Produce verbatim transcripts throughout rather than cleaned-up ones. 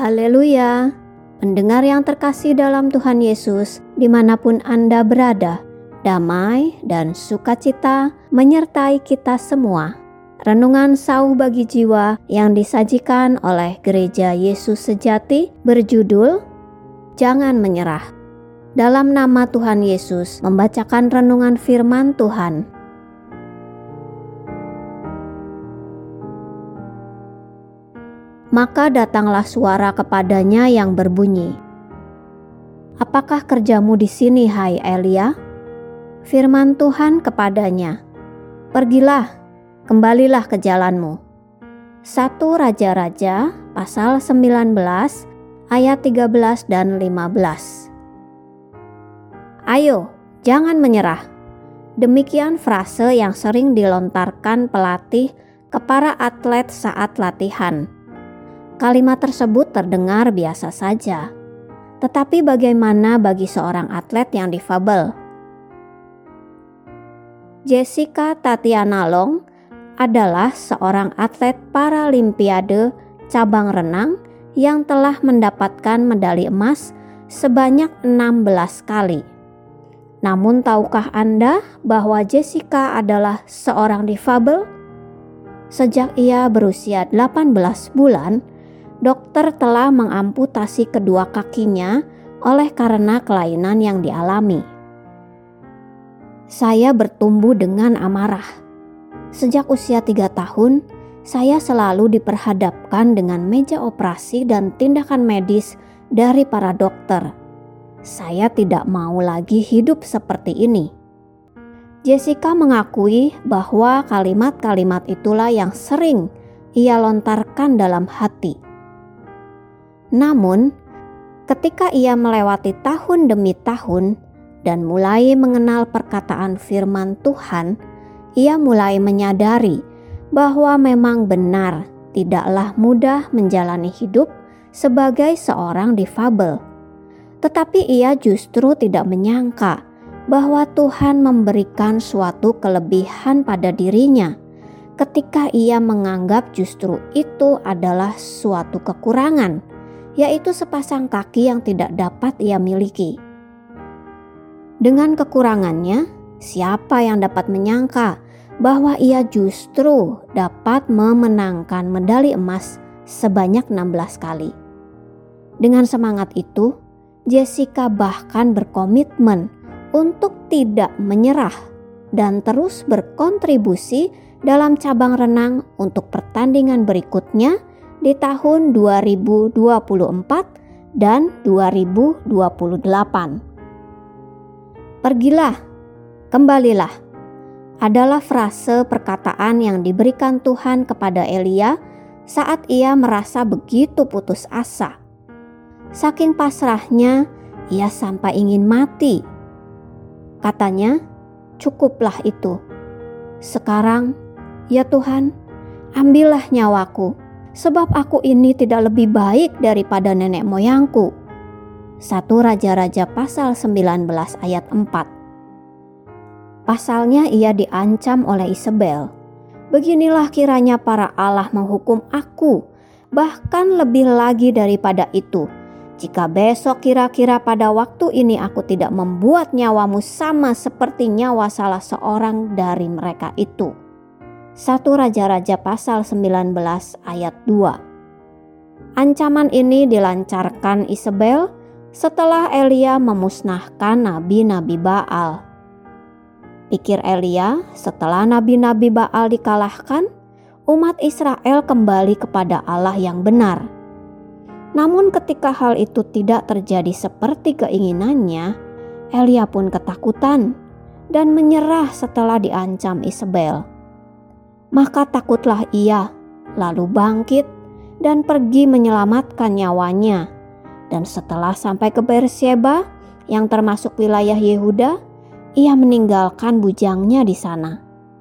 Haleluya! Pendengar yang terkasih dalam Tuhan Yesus, dimanapun Anda berada, damai dan sukacita menyertai kita semua. Renungan Sauh bagi Jiwa yang disajikan oleh Gereja Yesus Sejati berjudul Jangan Menyerah. Dalam nama Tuhan Yesus membacakan renungan firman Tuhan. Maka datanglah suara kepadanya yang berbunyi, "Apakah kerjamu di sini, hai Elia?" Firman Tuhan kepadanya, "Pergilah, kembalilah ke jalanmu." satu Raja-Raja pasal sembilan belas ayat tiga belas dan lima belas. Ayo, jangan menyerah. Demikian frase yang sering dilontarkan pelatih ke para atlet saat latihan. Kalimat tersebut terdengar biasa saja, tetapi bagaimana bagi seorang atlet yang difabel? Jessica Tatiana Long adalah seorang atlet Paralimpiade cabang renang yang telah mendapatkan medali emas sebanyak enam belas kali. Namun tahukah Anda bahwa Jessica adalah seorang difabel? Sejak ia berusia delapan belas bulan, dokter telah mengamputasi kedua kakinya oleh karena kelainan yang dialami. Saya bertumbuh dengan amarah. Sejak usia tiga tahun, saya selalu diperhadapkan dengan meja operasi dan tindakan medis dari para dokter. Saya tidak mau lagi hidup seperti ini. Jessica mengakui bahwa kalimat-kalimat itulah yang sering ia lontarkan dalam hati. Namun, ketika ia melewati tahun demi tahun dan mulai mengenal perkataan firman Tuhan, ia mulai menyadari bahwa memang benar tidaklah mudah menjalani hidup sebagai seorang difabel. Tetapi ia justru tidak menyangka bahwa Tuhan memberikan suatu kelebihan pada dirinya ketika ia menganggap justru itu adalah suatu kekurangan, yaitu sepasang kaki yang tidak dapat ia miliki. Dengan kekurangannya, siapa yang dapat menyangka bahwa ia justru dapat memenangkan medali emas sebanyak enam belas kali. Dengan semangat itu, Jessica bahkan berkomitmen untuk tidak menyerah dan terus berkontribusi dalam cabang renang untuk pertandingan berikutnya di tahun dua ribu dua puluh empat dan dua ribu dua puluh delapan. Pergilah, kembalilah, adalah frase perkataan yang diberikan Tuhan kepada Elia saat ia merasa begitu putus asa. Saking pasrahnya, ia sampai ingin mati. Katanya, "Cukuplah itu. Sekarang, ya Tuhan, ambillah nyawaku, sebab aku ini tidak lebih baik daripada nenek moyangku." satu Raja-Raja pasal sembilan belas ayat empat. Pasalnya ia diancam oleh Isabel. "Beginilah kiranya para Allah menghukum aku, bahkan lebih lagi daripada itu, jika besok kira-kira pada waktu ini aku tidak membuat nyawamu sama seperti nyawa salah seorang dari mereka itu." satu Raja-Raja pasal sembilan belas ayat dua. Ancaman ini dilancarkan Isabel setelah Elia memusnahkan nabi-nabi Baal. Pikir Elia, setelah nabi-nabi Baal dikalahkan, umat Israel kembali kepada Allah yang benar. Namun ketika hal itu tidak terjadi seperti keinginannya, Elia pun ketakutan dan menyerah setelah diancam Isabel. Maka takutlah ia, lalu bangkit dan pergi menyelamatkan nyawanya. Dan setelah sampai ke Beersheba yang termasuk wilayah Yehuda, ia meninggalkan bujangnya di sana.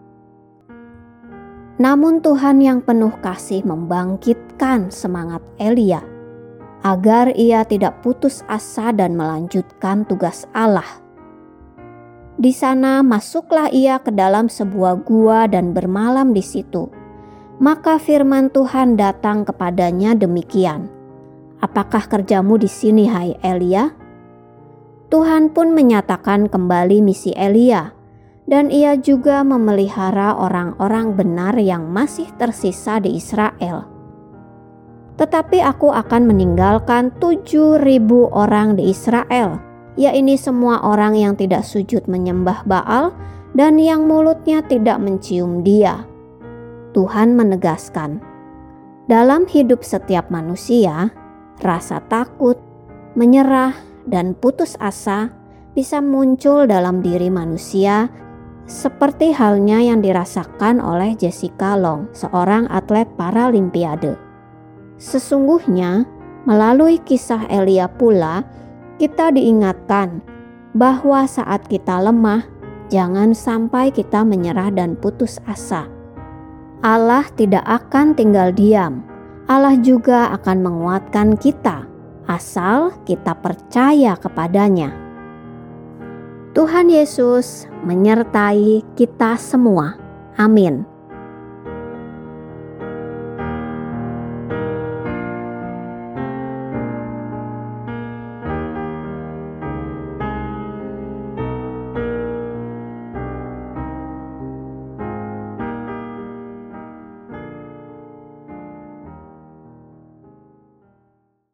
Namun Tuhan yang penuh kasih membangkitkan semangat Elia agar ia tidak putus asa dan melanjutkan tugas Allah. Di sana masuklah ia ke dalam sebuah gua dan bermalam di situ. Maka firman Tuhan datang kepadanya demikian, apakah kerjamu di sini, hai Elia?" Tuhan pun menyatakan kembali misi Elia, dan ia juga memelihara orang-orang benar yang masih tersisa di Israel. "Tetapi aku akan meninggalkan tujuh ribu orang di Israel, yaitu semua orang yang tidak sujud menyembah Baal dan yang mulutnya tidak mencium Dia." Tuhan menegaskan, dalam hidup setiap manusia, rasa takut, menyerah, dan putus asa bisa muncul dalam diri manusia, seperti halnya yang dirasakan oleh Jessica Long, seorang atlet Paralimpiade. Sesungguhnya, melalui kisah Elia pula, kita diingatkan bahwa saat kita lemah, jangan sampai kita menyerah dan putus asa. Allah tidak akan tinggal diam. Allah juga akan menguatkan kita, asal kita percaya kepadanya. Tuhan Yesus menyertai kita semua. Amin.